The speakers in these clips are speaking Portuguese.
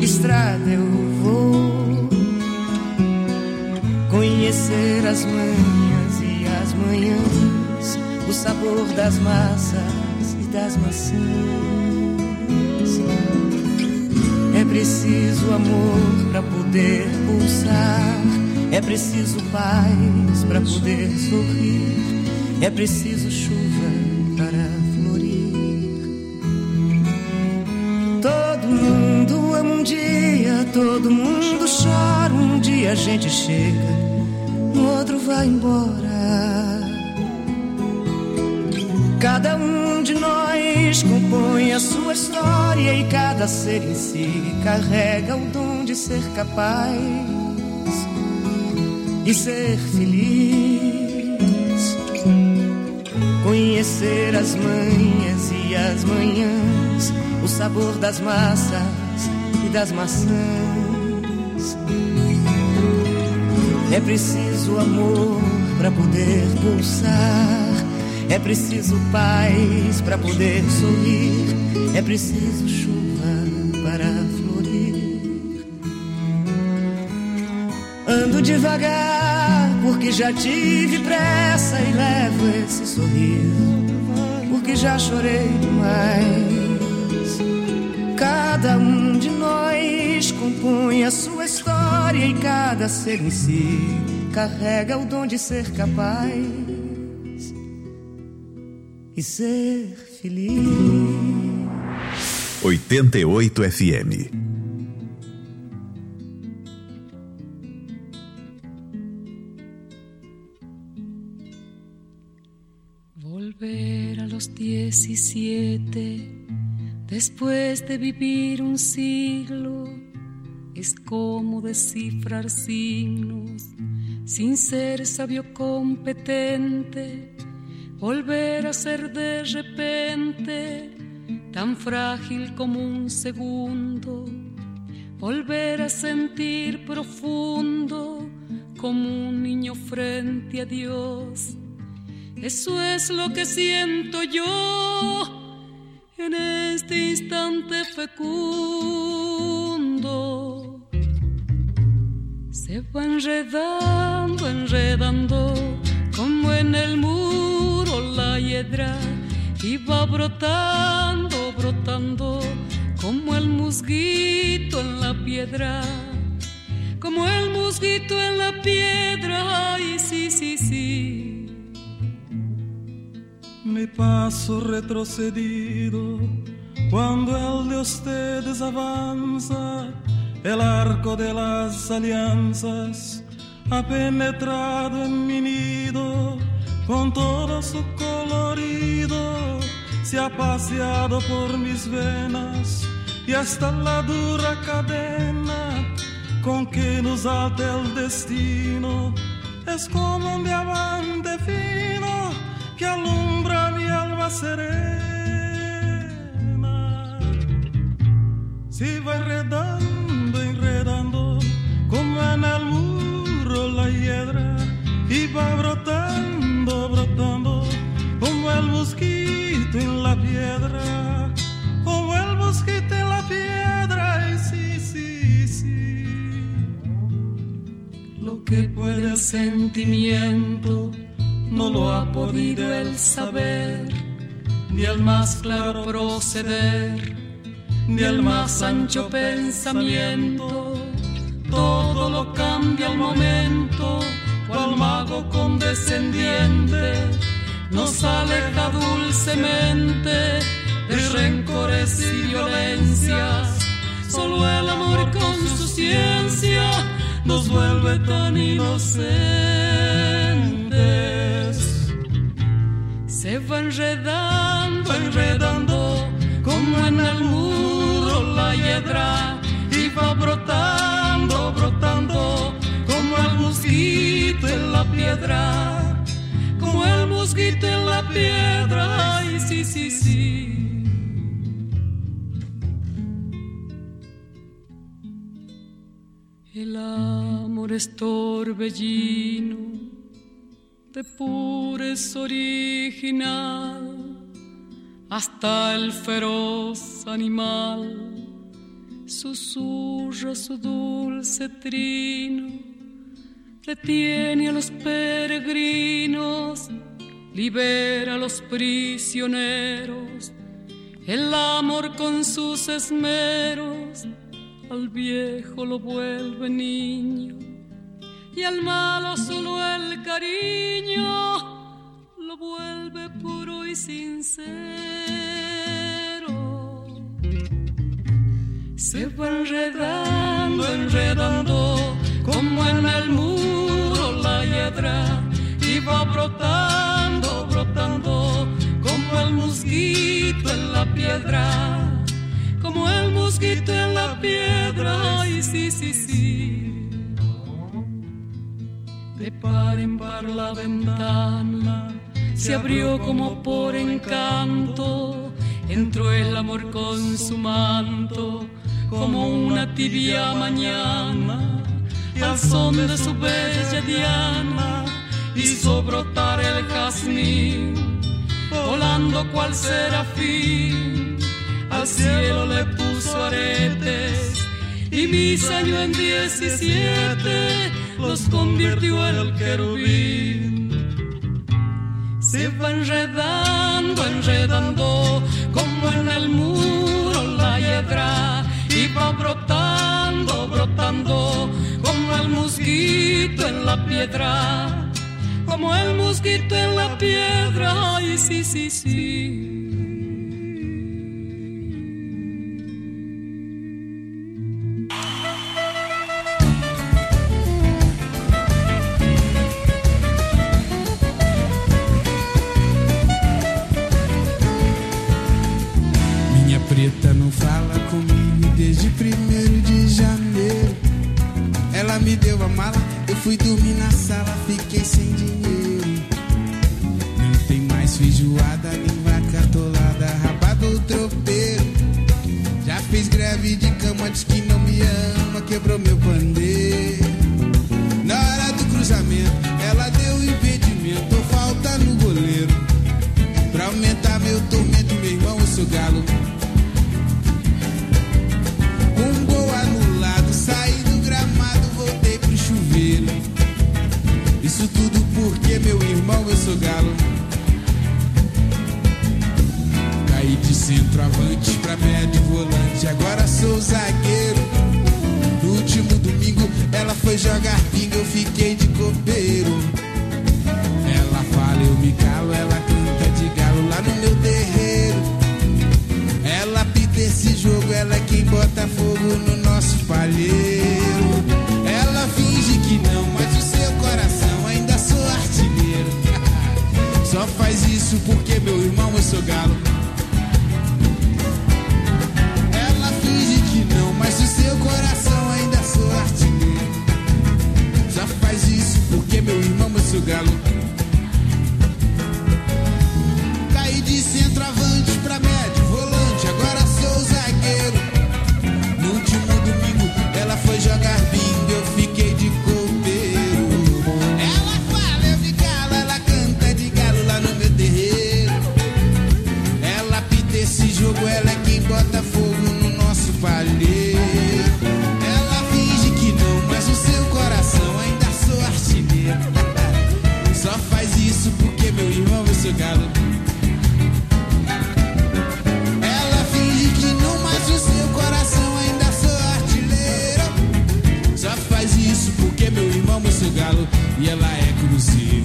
estrada eu vou conhecer as manhãs e as manhãs, o sabor das massas e das maçãs. É preciso amor pra poder pulsar, é preciso paz pra poder sorrir, é preciso chuva para florir. Todo mundo ama um dia, todo mundo chora. Um dia a gente chega, no outro vai embora. Cada um de nós compõe a sua história e cada ser em si carrega o dom de ser capaz e ser feliz. Conhecer as manhas e as manhãs, o sabor das massas e das maçãs. É preciso amor pra poder pulsar, é preciso paz pra poder sorrir, é preciso chuva para florir. Ando devagar porque já tive pressa e levo esse sorriso porque já chorei demais. Cada um de nós compõe a sua história e cada ser em si carrega o dom de ser capaz e ser feliz. 88 FM. Volver a los 17 después de vivir un siglo es como descifrar signos sin ser sabio competente. Volver a ser de repente tan frágil como un segundo. Volver a sentir profundo como un niño frente a Dios. Eso es lo que siento yo en este instante fecundo. Se va enredando, enredando, como en el muro la hiedra, y va brotando, brotando, como el musguito en la piedra, como el musguito en la piedra. Ay, sí, sí, sí. Mi paso retrocedido cuando el de ustedes avanza, el arco de las alianzas ha penetrado en mi nido con todo su colorido, se ha paseado por mis venas y hasta la dura cadena con que nos ata el destino es como un diamante fino que alumbra mi alma serena. Si va enredando, enredando, como en el muro la hiedra, y va brotando, brotando, como el mosquito en la piedra, como el mosquito en la piedra. Y sí, sí, sí. Lo que puede el sentimiento no lo ha podido el saber, ni el más claro proceder, ni el más ancho pensamiento. Todo lo cambia al momento, cual mago condescendiente nos aleja dulcemente de rencores y violencias. Solo el amor con su ciencia nos vuelve tan inocentes. Se va enredando, enredando, como en el muro la hiedra, y va brotando, brotando, como el mosquito en la piedra, como el mosquito en la piedra. Ay, sí, sí, sí. El amor es torbellino de pureza original, hasta el feroz animal susurra su dulce trino, detiene a los peregrinos, libera a los prisioneros, el amor con sus esmeros, al viejo lo vuelve niño, y al malo solo el cariño lo vuelve puro y sincero. Se va enredando, enredando, como en el muro la hiedra, y va brotando, brotando, como el mosquito en la piedra, como el mosquito en la piedra. Ay, sí, sí, sí. De par en par la ventana se abrió como por encanto, entró el amor con su manto, como una tibia mañana, y al son de su bella diana hizo brotar el jazmín, volando cual serafín, al cielo le puso aretes, y mis años en 17 los convirtió el querubín. Se va enredando, enredando, como en el muro la hiedra, y va brotando, brotando, como el mosquito en la piedra, como el mosquito en la piedra. Ay, sí, sí, sí. Preta não fala comigo desde 1º de janeiro. Ela me deu a mala, eu fui dormir na sala, fiquei sem dinheiro. Não tem mais feijoada, nem vaca atolada, rabado ou tropeiro. Já fez greve de cama, diz que não me ama, quebrou meu pandeiro. Na hora do cruzamento, ela deu impedimento, falta no goleiro. Pra aumentar meu tormento, meu irmão, eu sou galo. Saí do gramado, voltei pro chuveiro. Isso tudo porque, meu irmão, eu sou galo. Caí de centroavante pra médio volante, agora sou zagueiro. No último domingo, ela foi jogar pinga, eu fiquei de copeiro. Ela fala, eu me calo, ela canta de galo lá no meu terreiro. Ela apita esse jogo, ela é quem bota fogo no nosso palheiro. Ela finge que não, mas o seu coração ainda sou artilheiro. Só faz isso porque, meu irmão, eu sou galo. Ela finge que não, mas o seu coração ainda sou artilheiro. Só faz isso porque, meu irmão, eu sou galo. Caí de centroavante pra médio volante, agora sou zagueiro. No último domingo ela foi jogar bingo, eu fiquei de copeiro. Ela fala, eu de galo, ela canta de galo lá no meu terreiro. Ela apita esse jogo, ela é quem bota fogo no nosso palheiro. Ela finge que não, mas o seu coração ainda sou artilheiro. Só faz isso porque, meu irmão, eu sou galo. Ela finge que não, mas o seu coração ainda sou artilheiro. Só faz isso porque, meu irmão, eu sou galo. E ela é cruzeiro.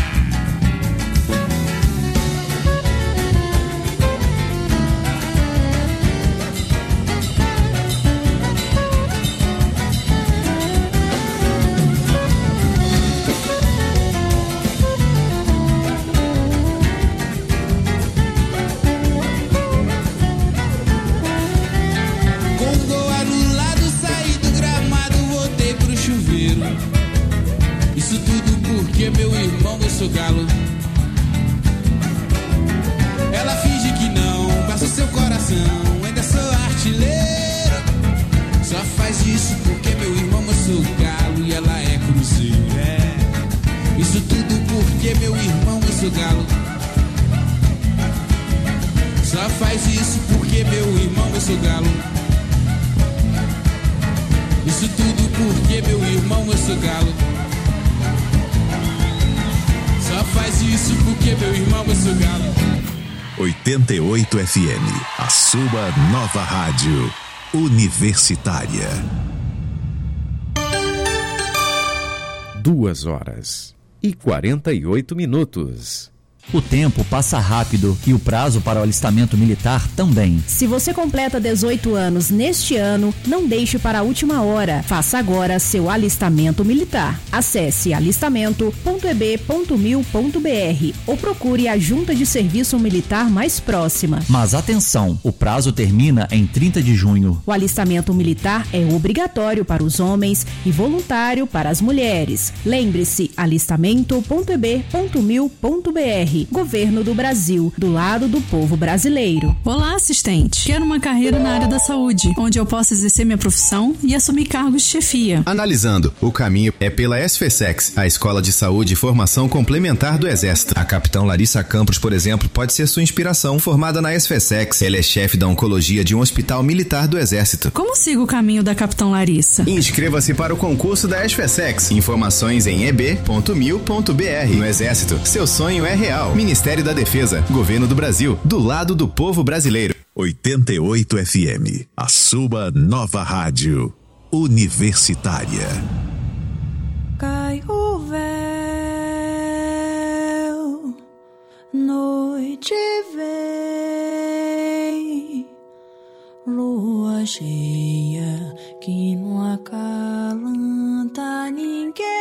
Isso tudo porque, meu irmão, eu sou galo. Ela finge que não, mas o seu coração ainda sou artilheiro. Só faz isso porque, meu irmão, eu sou galo. E ela é cruzeiro. Isso tudo porque, meu irmão, eu sou galo. Só faz isso porque, meu irmão, eu sou galo. Isso tudo porque meu irmão eu sou galo. Só faz isso porque meu irmão eu sou galo. 88 FM, a sua nova rádio universitária. 2h48. O tempo passa rápido e o prazo para o alistamento militar também. Se você completa 18 anos neste ano, não deixe para a última hora. Faça agora seu alistamento militar. Acesse alistamento.eb.mil.br ou procure a junta de serviço militar mais próxima. Mas atenção, o prazo termina em 30 de junho. O alistamento militar é obrigatório para os homens e voluntário para as mulheres. Lembre-se, alistamento.eb.mil.br. Governo do Brasil, do lado do povo brasileiro. Olá, assistente. Quero uma carreira na área da saúde, onde eu possa exercer minha profissão e assumir cargos de chefia. Analisando, o caminho é pela SFSEX, a Escola de Saúde e Formação Complementar do Exército. A capitã Larissa Campos, por exemplo, pode ser sua inspiração. Formada na SFSEX, ela é chefe da oncologia de um hospital militar do Exército. Como sigo o caminho da capitã Larissa? Inscreva-se para o concurso da SFSEX. Informações em eb.mil.br. No Exército, seu sonho é real. Ministério da Defesa, Governo do Brasil, do lado do povo brasileiro. 88 FM, a sua nova rádio universitária. Cai o véu, noite vem, lua cheia que não acalanta ninguém.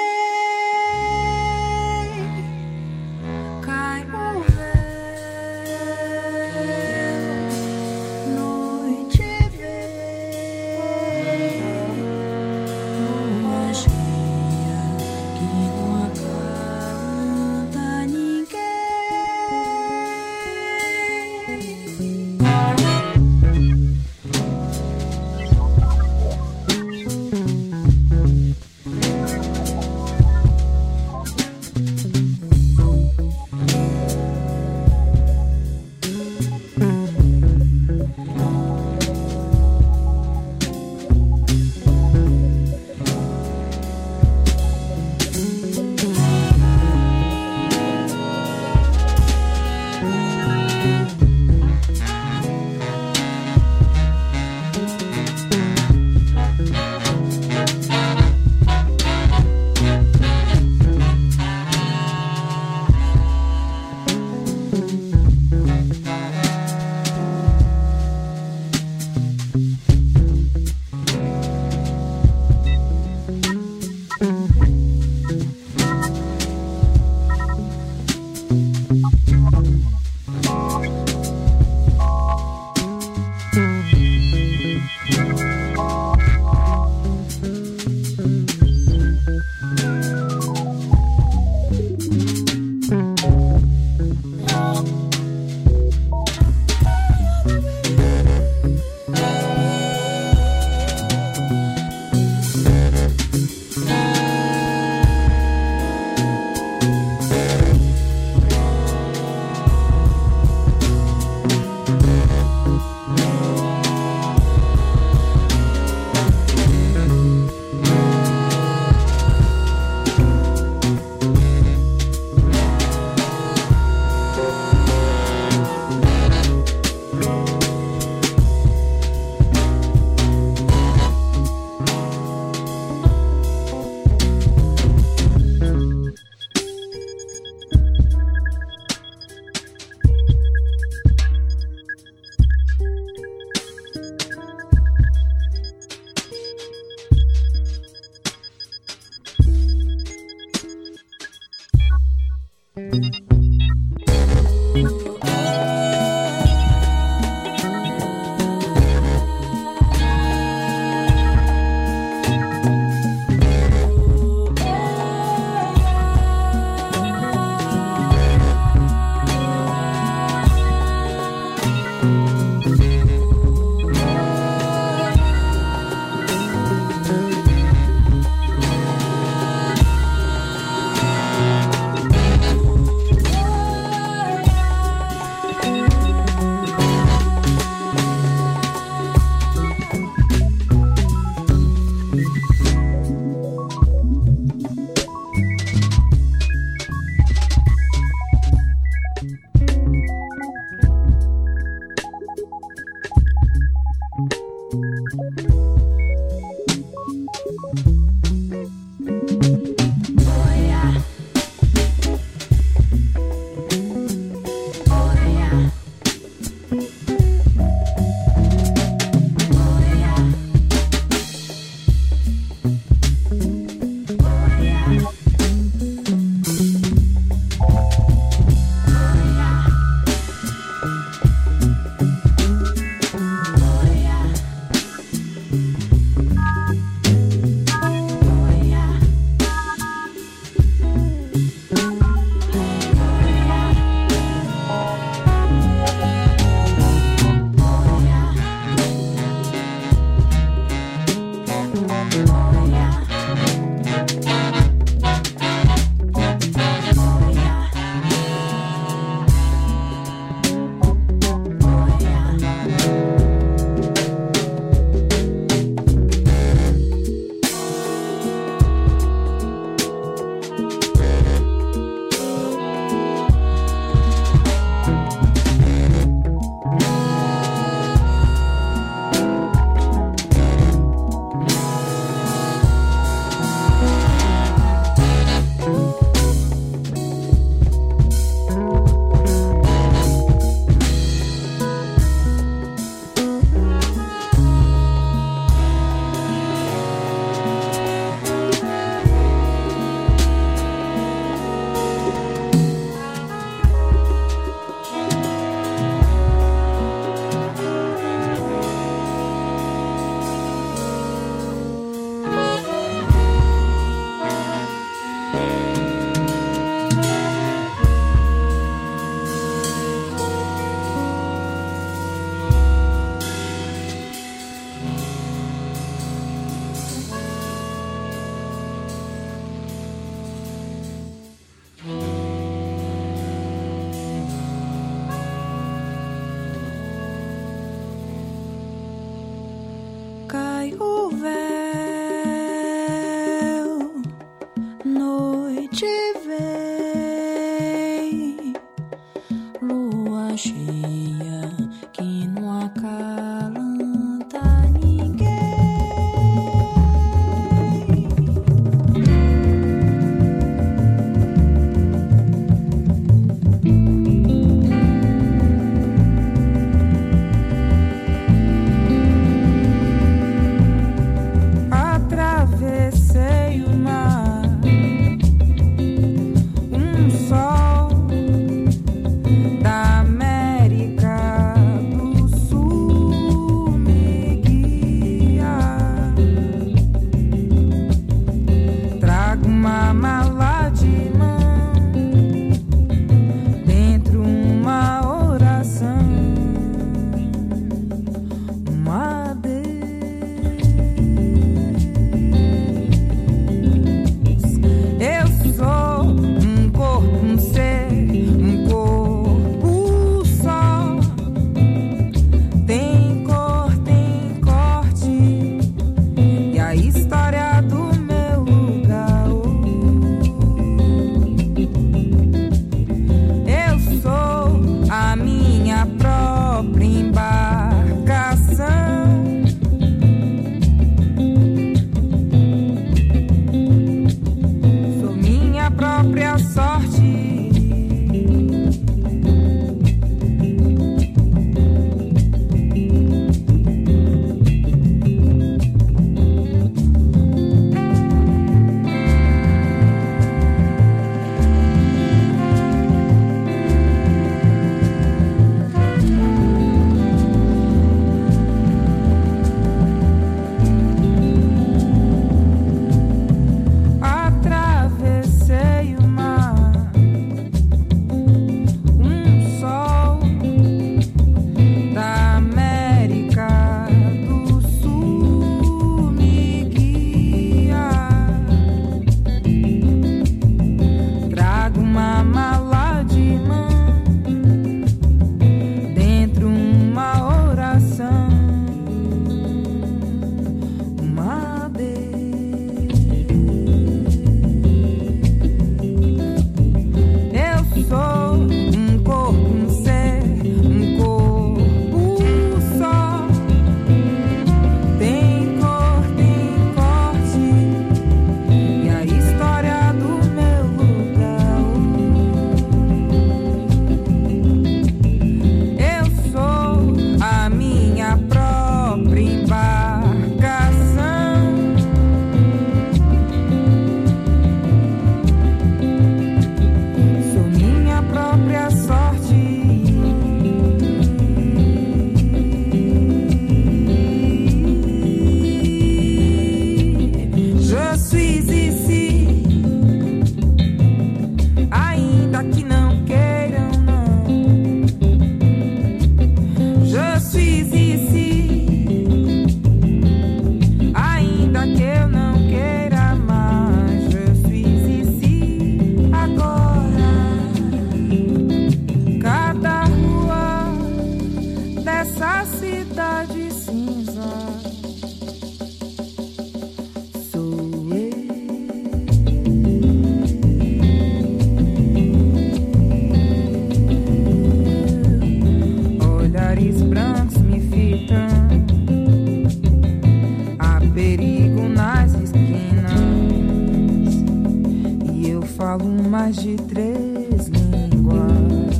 falo mais de 3 línguas.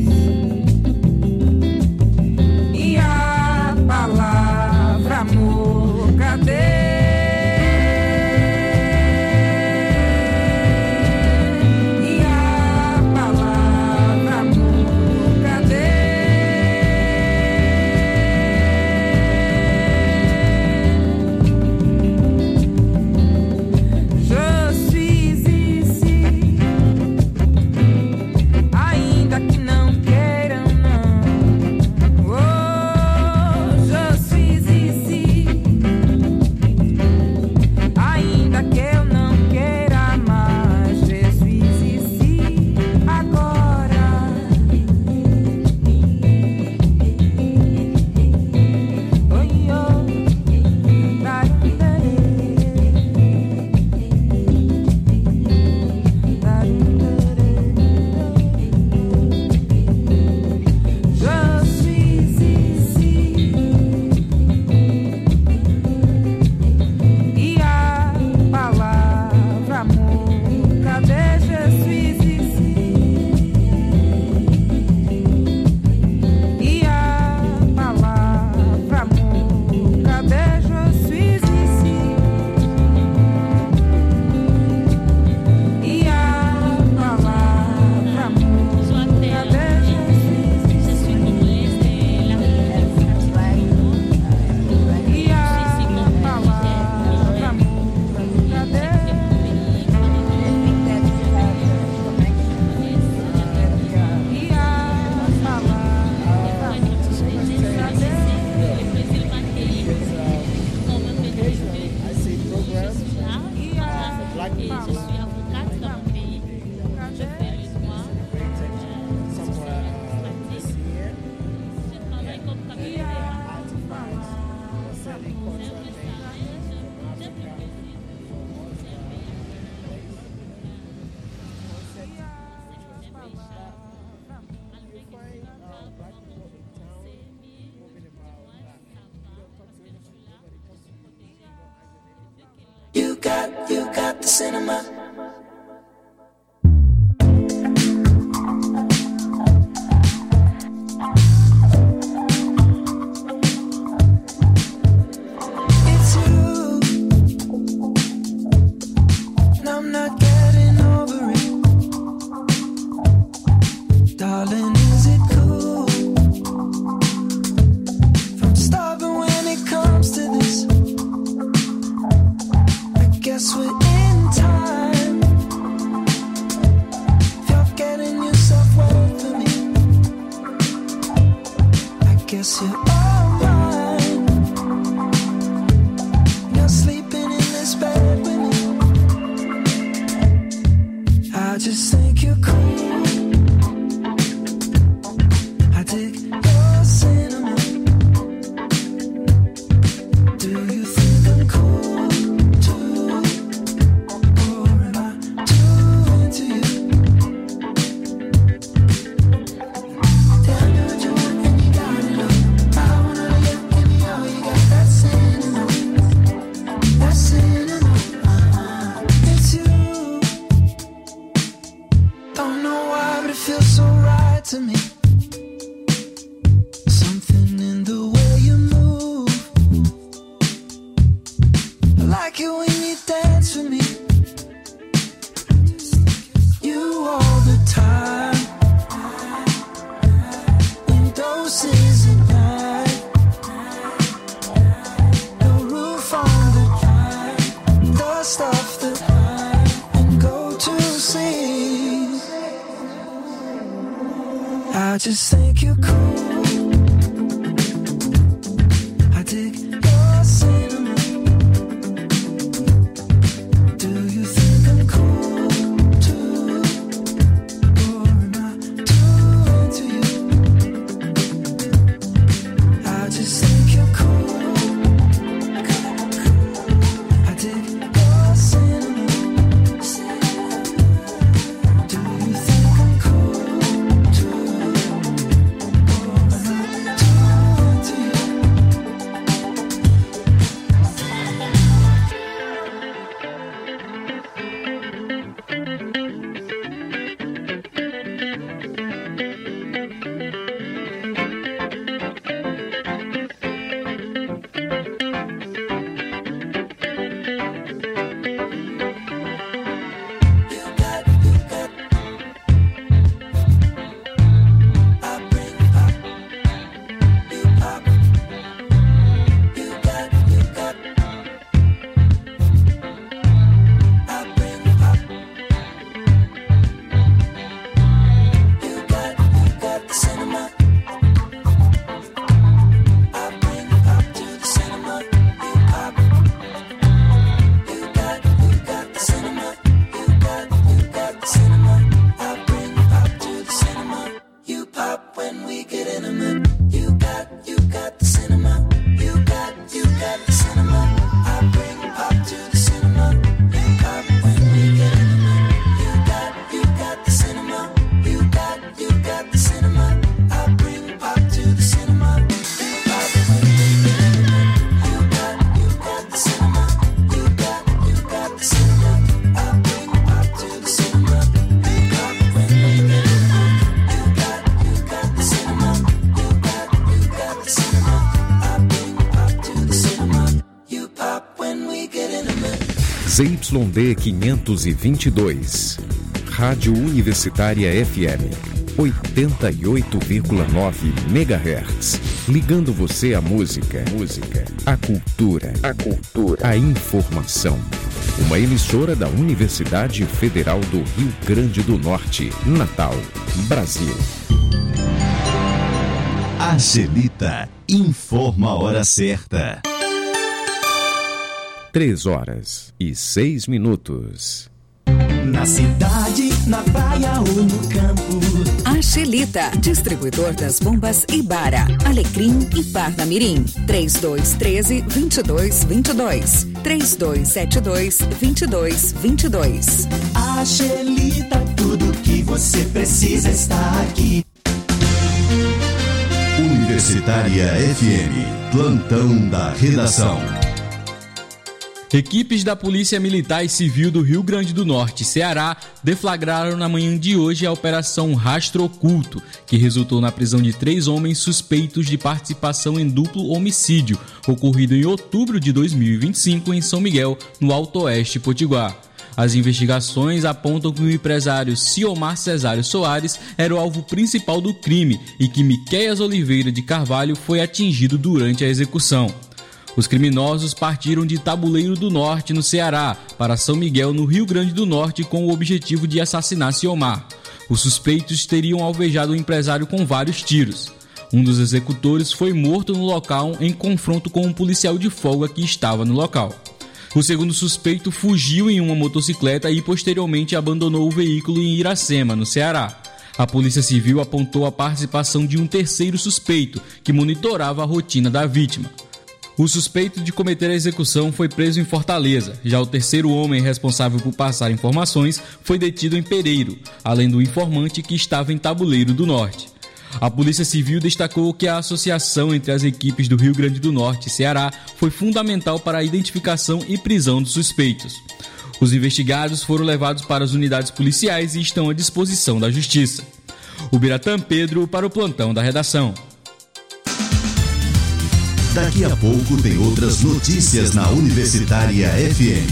E a palavra amor, cadê? You got the cinema. It's you, and I'm not getting over it. Darling, is it cool? From starving when it comes to this. Guess we're in time. If you're getting yourself well for me, I guess you're all mine. You're sleeping in this bed with me. I just think you're cool. I dig your cinnamon. Do you think I'm cool? To me, something in the way you move. I like it when you dance with me. You all the time, in doses at night. The roof on the drive, the stuff that I and go to sleep. I just think you're cool. I dig your cinnamon. Do you think I'm cool too? Or am I too into you? I just think you're cool. I dig your cinnamon. Do you think I'm cool? ZYD 522. Rádio Universitária FM 88,9 MHz. Ligando você à música, à cultura, à informação. Uma emissora da Universidade Federal do Rio Grande do Norte, Natal, Brasil. Angelita informa a hora certa. 3h06. Na cidade, na praia ou no campo. Angelita, distribuidor das bombas Ibara, Alecrim e Parnamirim. 3213-2222. 3272-2222. Angelita, tudo que você precisa está aqui. Universitária FM, plantão da redação. Equipes da Polícia Militar e Civil do Rio Grande do Norte, Ceará, deflagraram na manhã de hoje a Operação Rastro Oculto, que resultou na prisão de 3 homens suspeitos de participação em duplo homicídio, ocorrido em outubro de 2025 em São Miguel, no Alto Oeste Potiguar. As investigações apontam que o empresário Ciomar Cesário Soares era o alvo principal do crime e que Miqueias Oliveira de Carvalho foi atingido durante a execução. Os criminosos partiram de Tabuleiro do Norte, no Ceará, para São Miguel, no Rio Grande do Norte, com o objetivo de assassinar Ciomar. Os suspeitos teriam alvejado o empresário com vários tiros. Um dos executores foi morto no local em confronto com um policial de folga que estava no local. O segundo suspeito fugiu em uma motocicleta e posteriormente abandonou o veículo em Iracema, no Ceará. A Polícia Civil apontou a participação de um terceiro suspeito, que monitorava a rotina da vítima. O suspeito de cometer a execução foi preso em Fortaleza. Já o terceiro homem responsável por passar informações foi detido em Pereiro, além do informante que estava em Tabuleiro do Norte. A Polícia Civil destacou que a associação entre as equipes do Rio Grande do Norte e Ceará foi fundamental para a identificação e prisão dos suspeitos. Os investigados foram levados para as unidades policiais e estão à disposição da Justiça. O Biratã Pedro para o plantão da redação. Daqui a pouco tem outras notícias na Universitária FM.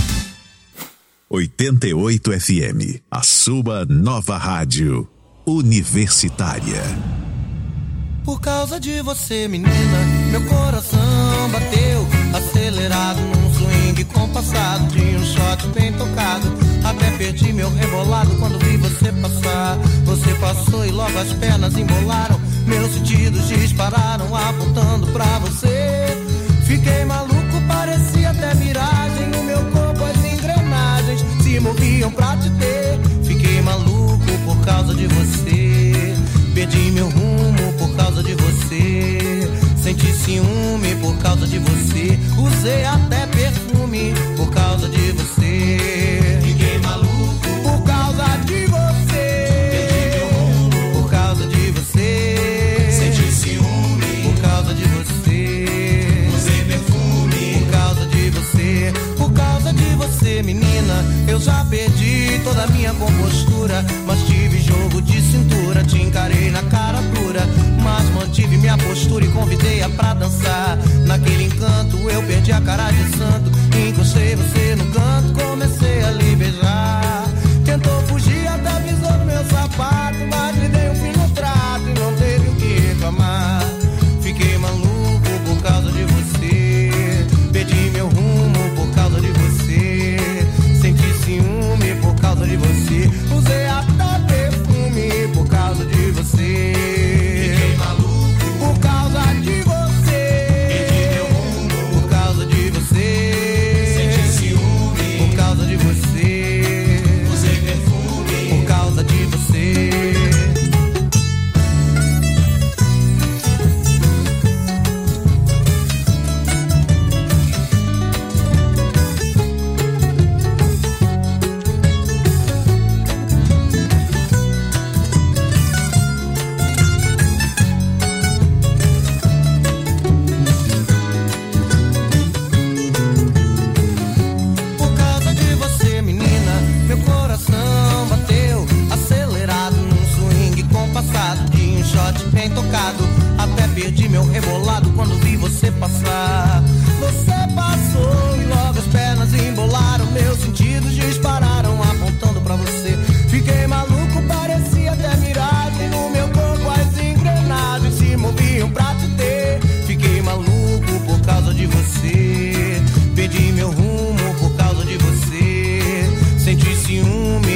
88 FM, a sua nova rádio universitária. Por causa de você, menina, meu coração bateu acelerado num swing compassado de um shot bem tocado. Até perdi meu rebolado quando vi você passar. Você passou e logo as pernas embolaram. Meus sentidos dispararam apontando pra você. Fiquei maluco, parecia até miragem. No meu corpo as engrenagens se moviam pra te ter. Fiquei maluco por causa de você. Perdi meu rumo por causa de você. Senti ciúme por causa de você. Usei até perfume por causa de você. Fiquei maluco por causa de você. Perdi meu rumo por causa de você. Senti ciúme por causa de você. Usei perfume por causa de você. Por causa de você, menina, eu já perdi toda a minha compostura. Mas tive jogo de cintura, te encarei na cara dura. Mas mantive minha postura e convidei-a pra dançar. Naquele encanto eu perdi a cara de santo. Encostei você no canto, comecei a lhe beijar. Tentou fugir, até pisou no meu sapato. Mas lhe dei um fim no trato e não teve o que reclamar. Fiquei maluco por causa de você. Perdi meu rumo por causa de você. Senti ciúme por causa de você. Usei até perfume por causa de você. Fiquei maluco por causa de você. Perdi meu rumo por causa de você. Senti ciúme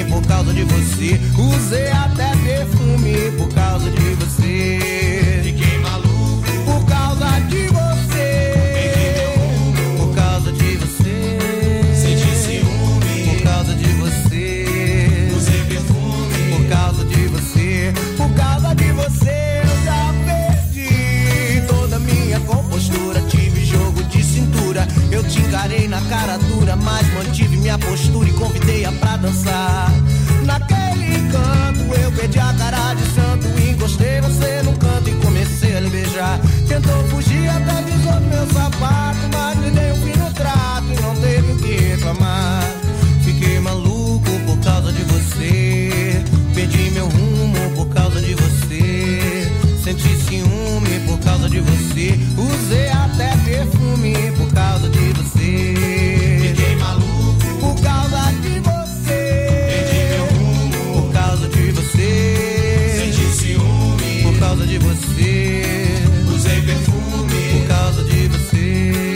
por causa de você. Usei até perfume por causa de você. Fiquei maluco por causa de você. Por causa de você. Senti ciúme por causa de você. Usei perfume por causa de você. Por causa de você eu já perdi toda minha compostura. Tive jogo de cintura. Eu te encarei na cara dura, mas mantive minha postura e convidei-a pra dançar. Naquele canto eu perdi a cara de santo. Encostei você num canto e comecei a lhe beijar. Tentou fugir até pisou no meu sapato, mas me dei um fim no trato e não teve o que reclamar. Fiquei maluco por causa de você. Perdi meu rumo por causa de você. Senti ciúme por causa de você. Usei até perfume por causa de você. Fiquei maluco por causa de você. Perdi meu rumo por causa de você. Senti ciúme por causa de você. Usei perfume por causa de você.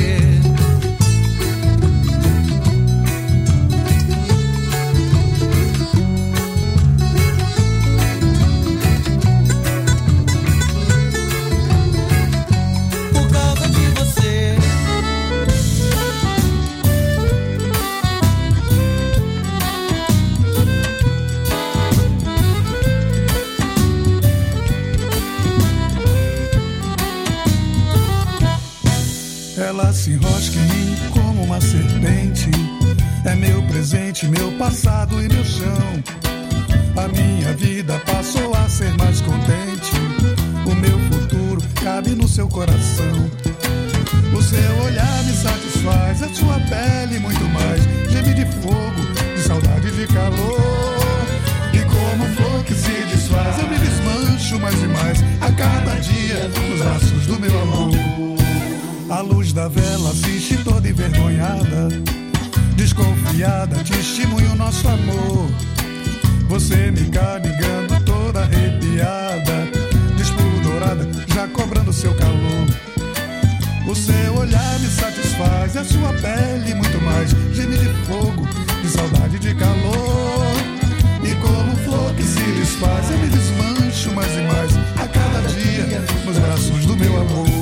Ela se enrosca em mim como uma serpente. É meu presente, meu passado e meu chão. A minha vida passou a ser mais contente. O meu futuro cabe no seu coração. O seu olhar me satisfaz, a sua pele muito mais. Geme de fogo, de saudade, de calor. E como flor que se desfaz, eu me desmancho mais e mais a cada dia nos braços do meu amor. A luz da vela assiste toda envergonhada, desconfiada, testemunha o nosso amor. Você me carregando toda arrepiada, despudorada, já cobrando seu calor. O seu olhar me satisfaz, a sua pele muito mais. Geme de fogo, de saudade, de calor. E como flor que se desfaz, eu me desmancho mais e mais a cada dia nos braços do meu amor.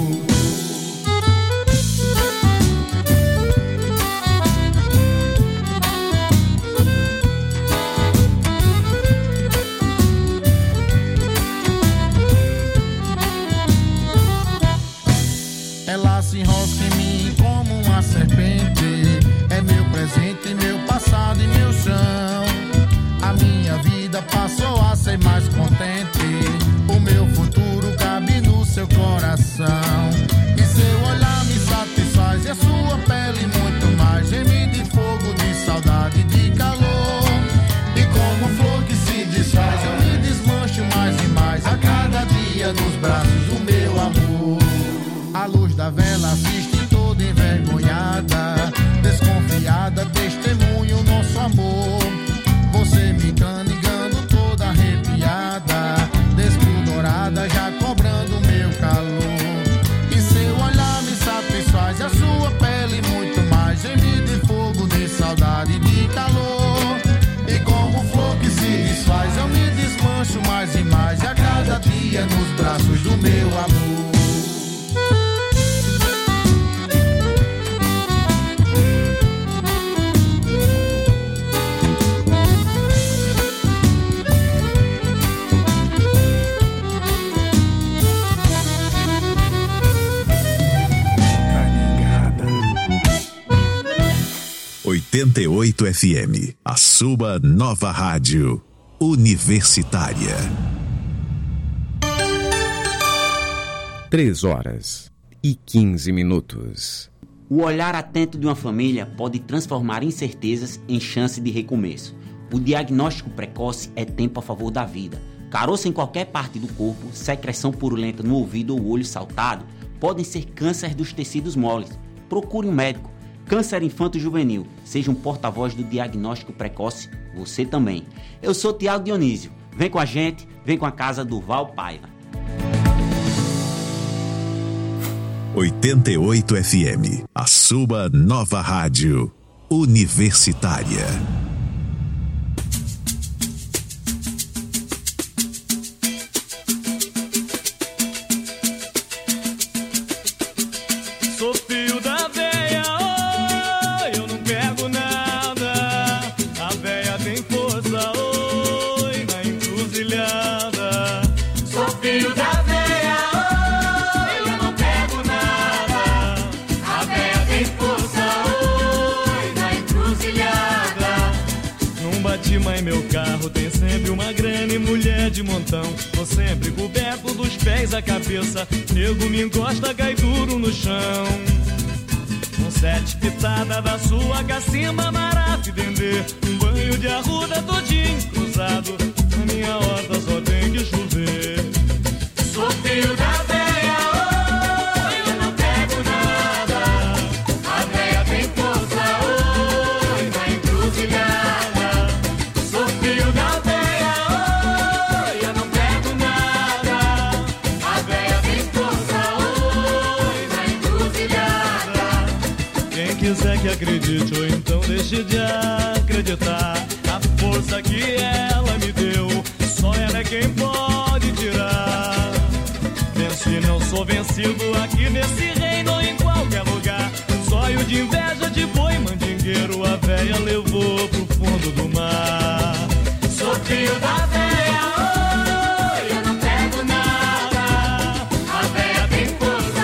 Ela se enrosca em mim como uma serpente. É meu presente, meu passado e meu chão. A minha vida passou a ser mais contente. O meu futuro cabe no seu coração. E seu olhar me satisfaz e a sua pele muito mais. Geme de fogo, de saudade, de calor. E como flor que se desfaz, eu me desmancho mais e mais a cada dia nos braços do meu amor. A luz da vela assiste toda envergonhada, desconfiada, testemunha o nosso amor. Você me enganando toda arrepiada, despudorada, já cobrando meu calor. E seu olhar me satisfaz, a sua pele muito mais. Geme de fogo, de saudade, de calor. E como flor que se desfaz, eu me desmancho mais e mais a cada dia nos braços do meu amor. ...88 FM, a sua nova rádio universitária. 3h15. O olhar atento de uma família pode transformar incertezas em chance de recomeço. O diagnóstico precoce é tempo a favor da vida. Caroço em qualquer parte do corpo, secreção purulenta no ouvido ou olho saltado, podem ser câncer dos tecidos moles. Procure um médico. Câncer infanto-juvenil, seja um porta-voz do diagnóstico precoce, você também. Eu sou Tiago Dionísio, vem com a gente, vem com a casa do Val Paiva. 88 FM, a sua nova rádio universitária. Fátima em meu carro tem sempre uma grana e mulher de montão. Tô sempre coberto dos pés à cabeça, nego me encosta, cai duro no chão. Com 7 pitadas da sua cacimba, marafa dendê, um banho de arruda todinho cruzado. Na minha horta só tem que chover. Sou filho da véia, oi, eu não pego nada. A véia tem força, oi, na encruzilhada. Sou filho da véia, oi, eu não pego nada. A véia tem força, oi, na encruzilhada. Quem quiser que acredite ou então deixe de acreditar, a força que ela me deu, só ela é quem pode tirar. Penso e não sou vencido aqui nesse reino ou em qualquer lugar. Zóio de inveja de boi mandingueiro, a véia levou pro fundo do mar. Sou filho da véia, oi, eu não pego nada. A véia tem força,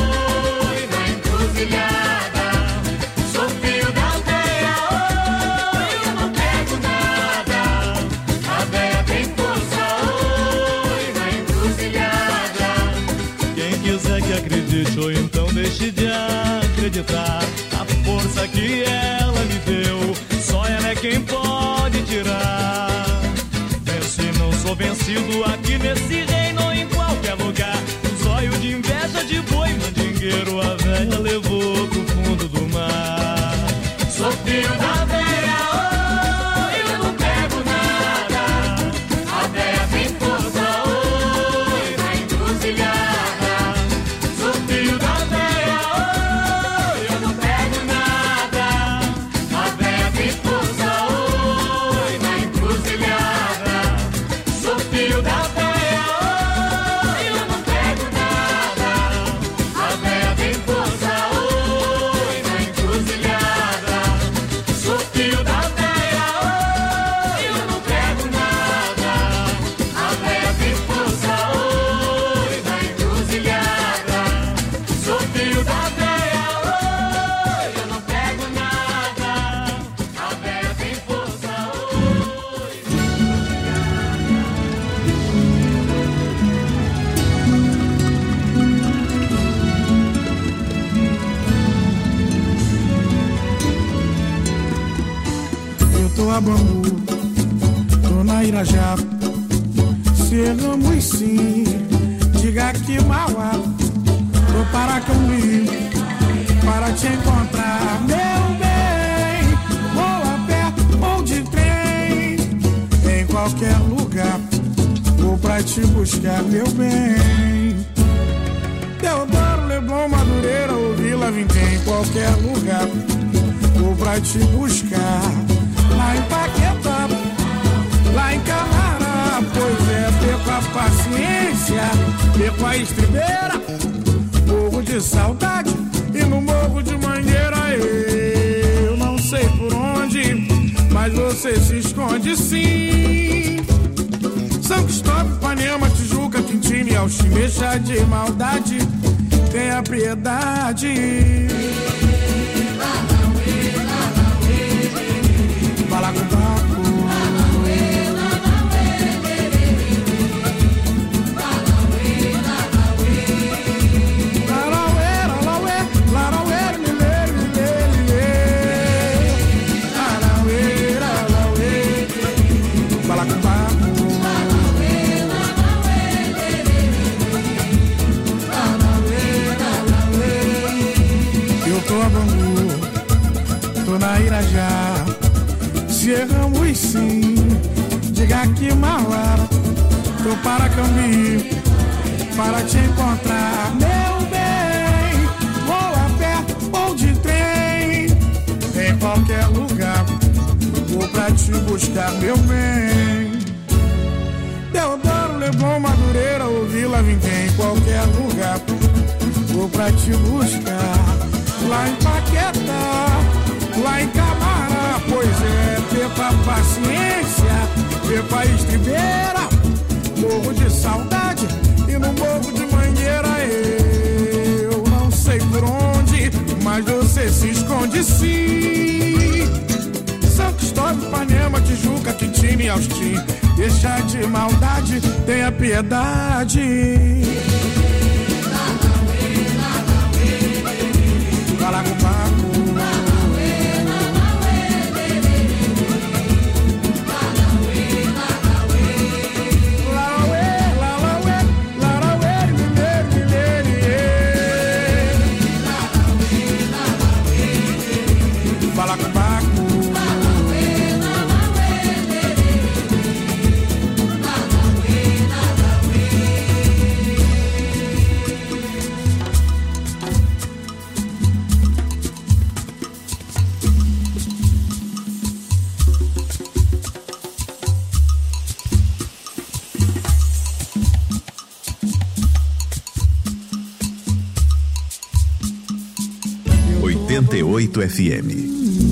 oi, na encruzilhada. Sou filho da véia, oi, eu não pego nada. A véia tem força, oi, na encruzilhada. Quem quiser que acredite ou então deixe de acreditar, a força que ela me deu, só ela é quem pode tirar. Penso e não sou vencido aqui nesse reino ou em qualquer lugar. Zóio de inveja de boi mandingueiro, a véia levou pro fundo do mar. Sou filho da véia, oi, eu não pego nada. A véia tem força, oi, na encruzilhada. Sou filho da véia, oi, eu não pego nada. A véia tem força, oi, na encruzilhada. Sou filho da véia, oi, eu não pego nada. A véia tem força, oi, na encruzilhada. Sou filho da véia, oi, eu não pego nada. A véia tem força, oi, na encruzilhada. Sou filho da véia, oi, eu não pego nada. A véia tem força, Eu tô a Bambu, tô na Irajá. Chegamos sim, diga que Mauá. Tô para Cambi, para te encontrar, meu bem. Vou a pé ou de trem, em qualquer lugar. Vou pra te buscar, meu bem. Teodoro, Leblon, Madureira ou Vila Vintém, em qualquer lugar. Vou pra te buscar, lá em Paquetá, lá em Camará. Pois é, perco a paciência, perco a estribeira. Morro de saudade e no morro de Mangueira. Eu não sei por onde, mas você se esconde sim. São Cristóvão, Ipanema, Tijuca, Quintino e Alchim. Deixa de maldade, tenha piedade. Fala com o papo. Tô na Irajá, chegamos sim, diga que Mauá. Tô para Cambi, para te encontrar, meu bem. Vou a pé ou de trem, em qualquer lugar. Vou pra te buscar, meu bem. Teodoro, Leblon, Madureira ou Vila Vintém, em qualquer lugar. Vou pra te buscar, lá em Paquetá, lá em Camará. Pois é, perca a paciência, perca a estribeira. Morro de saudade e no morro de Mangueira. Eu não sei por onde, mas você se esconde sim. São Cristóvão, Ipanema, Tijuca, Austin. Deixa de maldade, tenha piedade. Fala com o Paco. Fala com o Paco. 88 FM.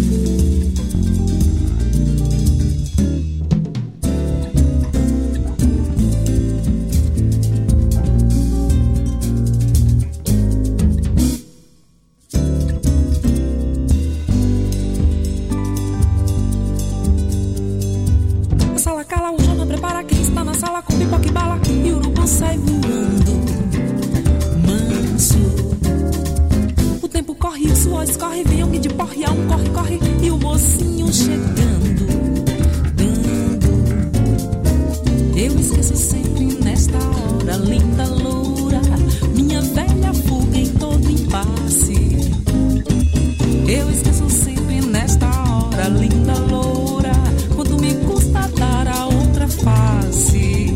Sala cala, o Jona prepara quem está na sala com pipoca e bala e o urubu sai voando manso. O tempo corre, o suor escorre, vem alguém de porre, há um corre, corre e o mocinho chegando, dando. Eu esqueço sempre nesta hora, linda loura, minha velha fuga em todo impasse. Eu esqueço sempre nesta hora, linda loura, quando me custa dar a outra face.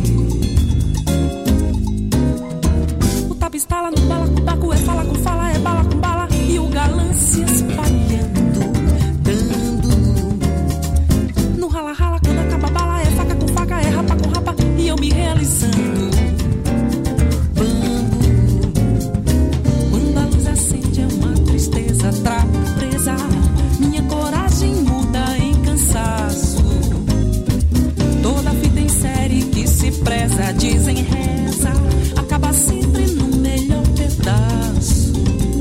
O tapa estala no balacobaco, é fala com fala, é bala com bala, e o galã se espalhando, dando. No rala rala, quando acaba a bala, é faca com faca, é rapa com rapa, e eu me realizando. Bando. Quando a luz acende é uma tristeza, trago presa, minha coragem muda em cansaço. Toda fita em série que se preza, dizem reza, acaba sempre no melhor pedaço.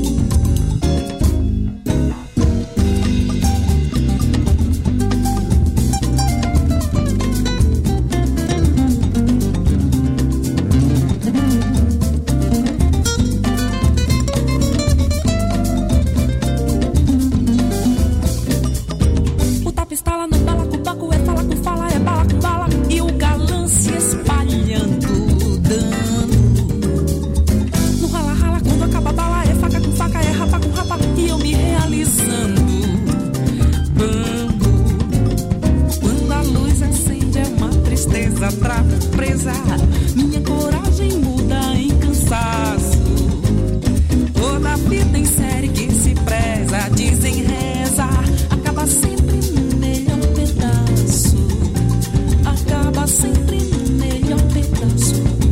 O tapa estala no balacobaco, é fala com fala, é bala com bala, e o galã se espalhando, dando. No rala rala, quando acaba a bala, é faca com faca, é rapa com rapa, e eu me realizando. Bambu. Quando a luz acende é uma tristeza, trago presa, minha coragem muda em cansaço. Toda fita em série que se preza, dizem reza, acaba sempre no melhor pedaço. Acaba sempre no melhor pedaço.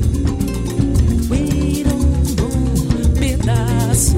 Pedaço.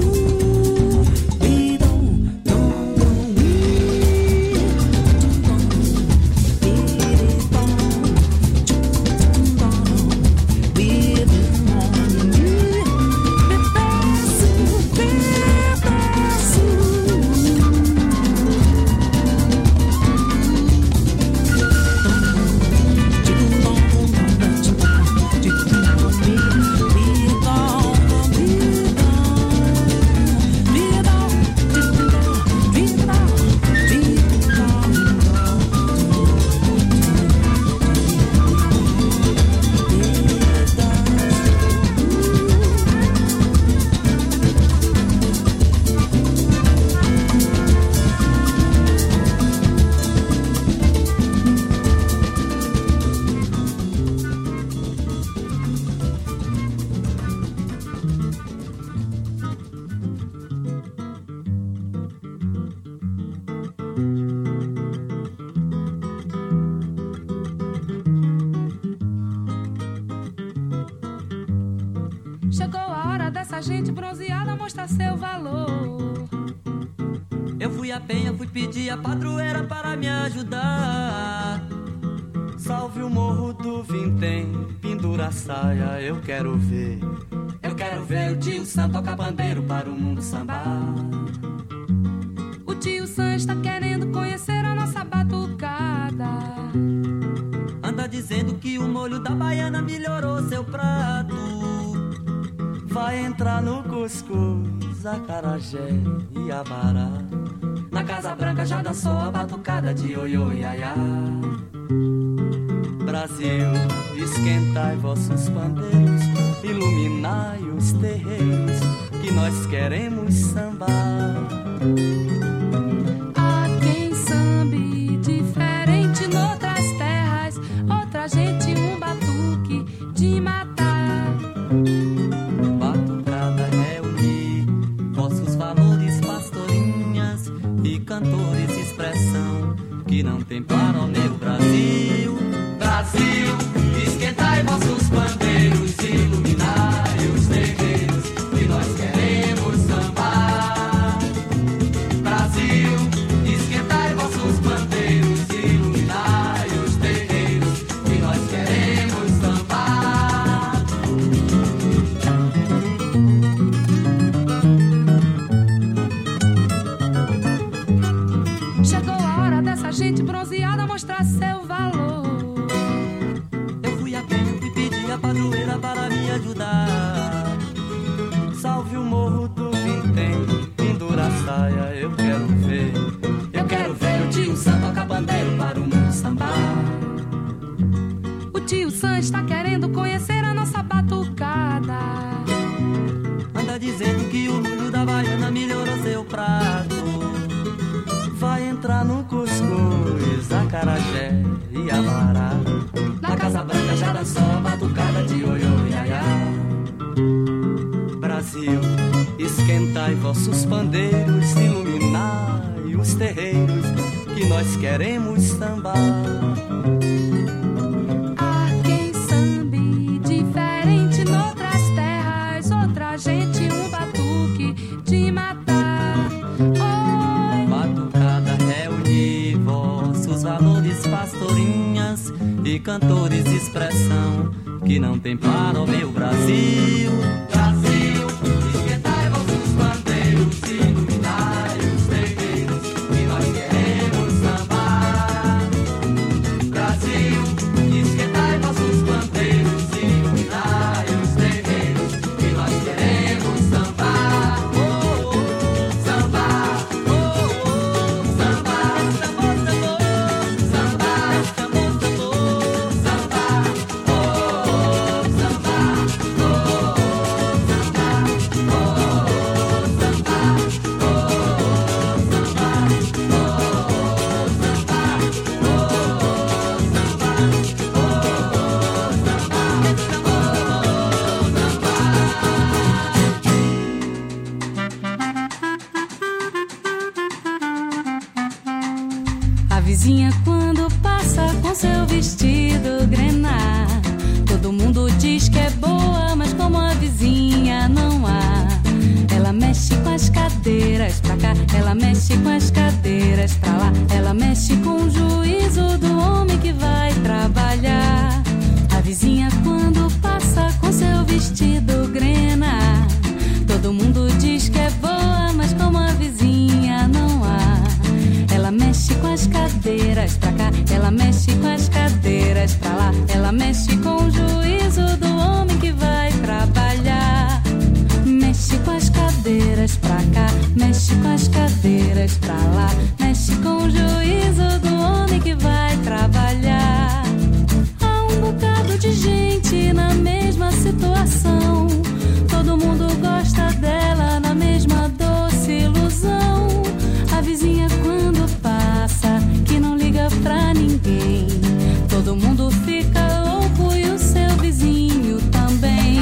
Chegou a hora dessa gente bronzeada mostrar seu valor. Eu fui à penha, fui pedir a padroeira para me ajudar. Salve o morro do Vintém, pendura a saia, eu quero ver. Eu quero ver o tio Sam tocar pandeiro para o mundo sambar. O tio Sam está querendo conhecer a nossa batucada. molho da baiana melhorou seu prato. Vai entrar no cuscuz, acarajé e abará. Na Casa Branca já dançou a batucada de ioiô iaiá. Brasil, esquentai vossos pandeiros, iluminai os terreiros, que nós queremos sambar. Há quem sambe diferente noutras terras, outra gente um batuque de matar. Batucada reunir vossos valores, pastorinhas e cantores, expressão que não tem para o meu Brasil. Brasil, esquentai vossos pandeiros, iluminai os terreiros, que nós queremos sambar. Brasil, esquentai vossos pandeiros, iluminai os terreiros, que nós queremos sambar. Chegou a hora dessa gente bronzeada mostrar seu valor. A padroeira para me ajudar. Salve o morro do Vintém, pendura a saia, eu quero ver. Eu quero ver o tio Sam tocar bandeiro para o mundo sambar. O tio Sam está querendo conhecer a nossa batucada. Anda dizendo que o molho da baiana melhorou seu prato. Vai entrar no cuscuz, acarajé e abará. Na Casa Branca já dançou a batucada de ioiô iaiá. Brasil, esquentai vossos pandeiros, iluminai os terreiros, que nós queremos sambar. Há quem sambe diferente noutras terras, outra gente um batuque de matar. Oi. Batucada reunir vossos valores, pastorinhas e cantores, expressão que não tem para o meu Brasil. Brasil, esquentai vossos bandeiros, iluminai os terreiros, que nós queremos sambar. Brasil, esquentai vossos bandeiros, iluminai os terreiros, que nós queremos sambar. Oh, oh, sambar, oh, oh, sambar, tambor, tambor, sambar, tambor, tambor, sambar, oh, sambar, oh, sambar, oh, A vizinha quando passa com seu vestido grená, todo mundo diz que é boa, mas como a vizinha não há. Ela mexe com as cadeiras pra cá, ela mexe com as cadeiras pra lá, ela mexe com o juízo do homem que vai trabalhar. A vizinha quando passa com seu vestido grená, todo mundo diz que é boa, mas como a vizinha não há. Ela mexe com as cadeiras pra cá, ela mexe com as cadeiras pra lá, ela mexe com o juízo do homem que vai trabalhar. Mexe com as cadeiras pra cá, mexe com as cadeiras pra lá, mexe com o juízo do homem que vai trabalhar. Há um bocado de gente na mesma situação, todo mundo gosta dela na mesma doce ilusão. A vizinha quando passa, que não liga pra ninguém, todo mundo fica louco e o seu vizinho também.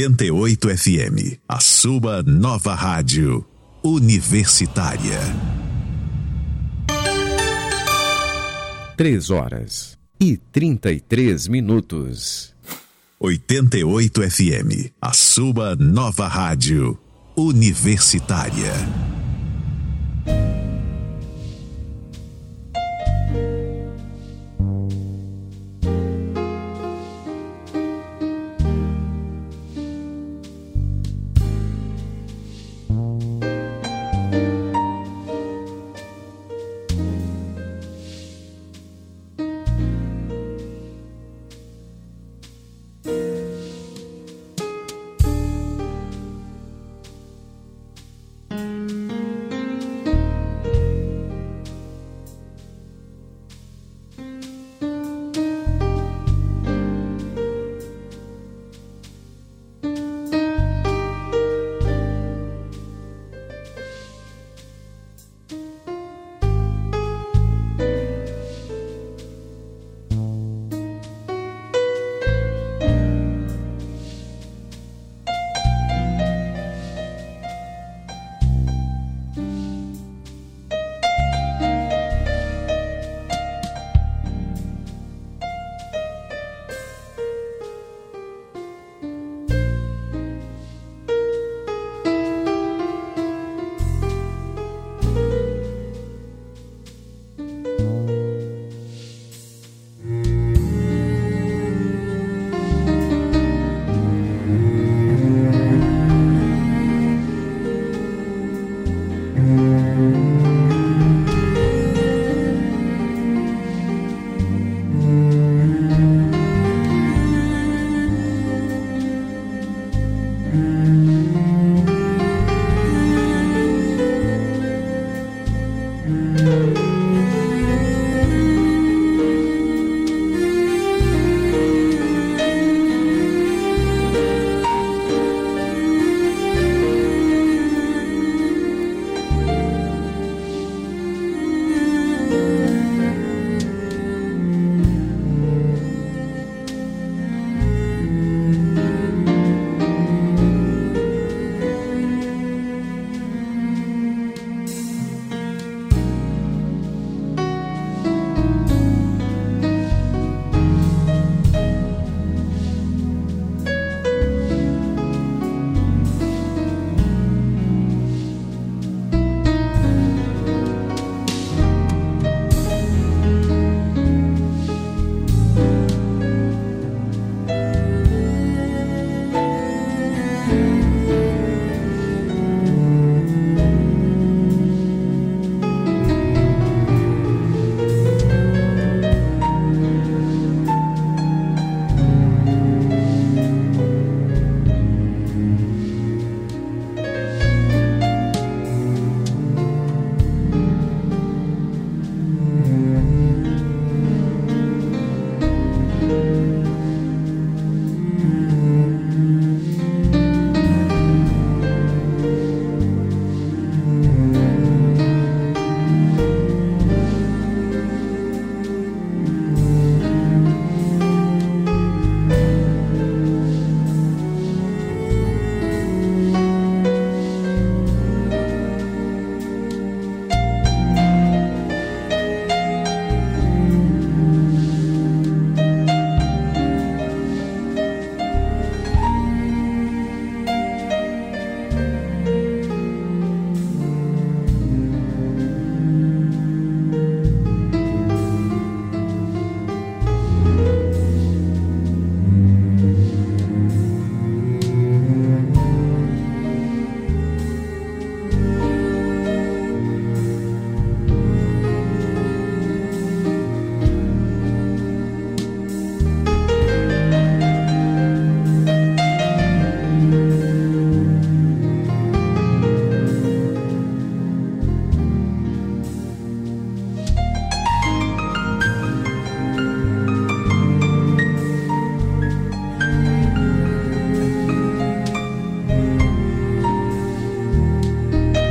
88 FM, a sua nova rádio universitária. 3h33. 88 FM, a sua nova rádio universitária.